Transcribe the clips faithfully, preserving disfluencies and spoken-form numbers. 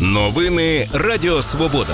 Новини Радіо Свобода.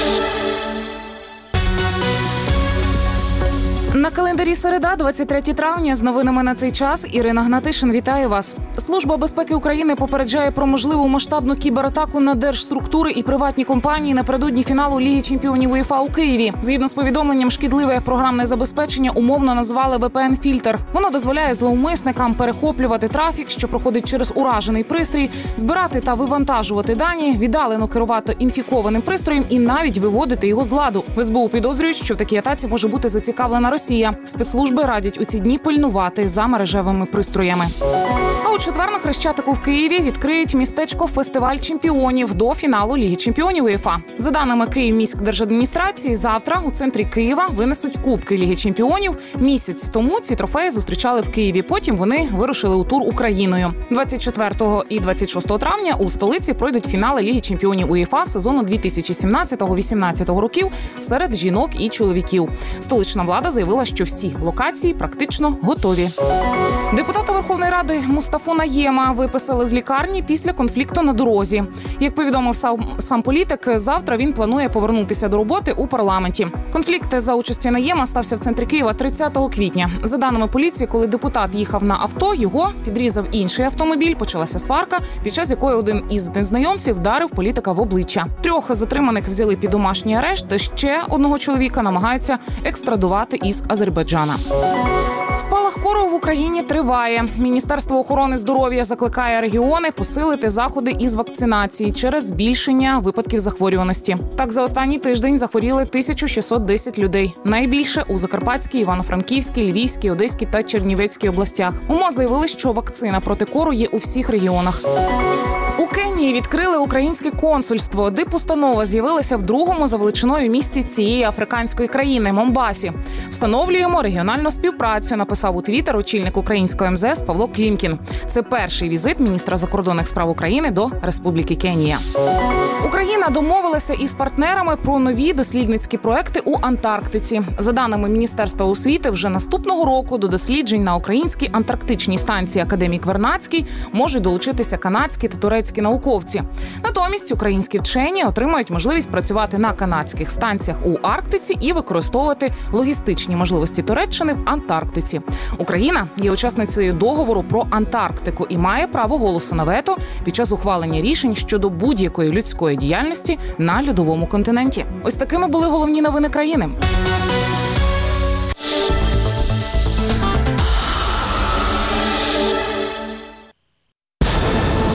На календарі середа, двадцять третє травня. З новинами на цей час Ірина Гнатишин вітає вас. Служба безпеки України попереджає про можливу масштабну кібератаку на держструктури і приватні компанії напередодні фіналу Ліги чемпіонів УЄФА у Києві. Згідно з повідомленням, шкідливе програмне забезпечення умовно назвали ве пе ен-фільтр. Воно дозволяє зловмисникам перехоплювати трафік, що проходить через уражений пристрій, збирати та вивантажувати дані, віддалено керувати інфікованим пристроєм і навіть виводити його з ладу. В ес бе у підозрюють, що в такій атаці може бути зацікавлена Росія. Спецслужби радять у ці дні пильнувати за мережевими пристроями. А у четвер на Хрещатику в Києві відкриють містечко «Фестиваль чемпіонів» до фіналу Ліги чемпіонів УЄФА. За даними Київміськдержадміністрації, завтра у центрі Києва винесуть кубки Ліги чемпіонів. Місяць тому ці трофеї зустрічали в Києві. Потім вони вирушили у тур Україною. двадцять четвертого і двадцять шостого травня у столиці пройдуть фінали Ліги чемпіонів УЄФА сезону дві тисячі сімнадцятого - вісімнадцятого років серед жінок і чоловіків. Столична влада заявила, що всі локації практично готові. Депутата Верховної Ради Мустафу Наєма виписали з лікарні після конфлікту на дорозі. Як повідомив сам, сам політик, завтра він планує повернутися до роботи у парламенті. Конфлікт за участі Наєма стався в центрі Києва тридцятого квітня. За даними поліції, коли депутат їхав на авто, його підрізав інший автомобіль, почалася сварка, під час якої один із незнайомців вдарив політика в обличчя. Трьох затриманих взяли під домашній арешт, ще одного чоловіка намагаються екстрадувати із Азербайджана. Спалах кору в Україні триває. Міністерство охорони здоров'я закликає регіони посилити заходи із вакцинації через збільшення випадків захворюваності. Так, за останній тиждень захворіли тисяча шістсот десять людей. Найбільше у Закарпатській, Івано-Франківській, Львівській, Одеській та Чернівецькій областях. УМОЗ заявили, що вакцина проти кору є у всіх регіонах. У Кенії відкрили українське консульство. Дипустанова з'явилася в другому за величиною місті цієї африканської країни – Момбасі. Встановлюємо регіональну співпрацю, написав у Твіттер очільник українського ем зе ес Павло Клімкін. Це перший візит міністра закордонних справ України до Республіки Кенія. Україна домовилася із партнерами про нові дослідницькі проекти у Антарктиці. За даними Міністерства освіти, вже наступного року до досліджень на українській антарктичній станції «Академік Вернадський» можуть долучитися канадські та турецькі науковці. Натомість українські вчені отримають можливість працювати на канадських станціях у Арктиці і використовувати логістичні можливості Туреччини в Антарктиці. Україна є учасницею договору про Антарктику і має право голосу на вето під час ухвалення рішень щодо будь-якої людської діяльності на льодовому континенті. Ось такими були головні новини країни.